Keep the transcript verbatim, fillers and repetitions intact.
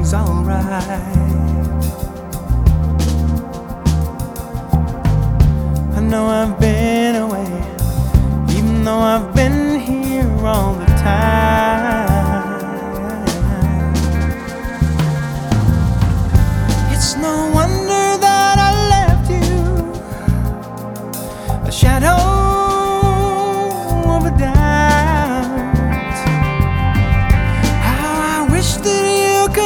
everything's alright. I know I've been away, even though I've been here all the time.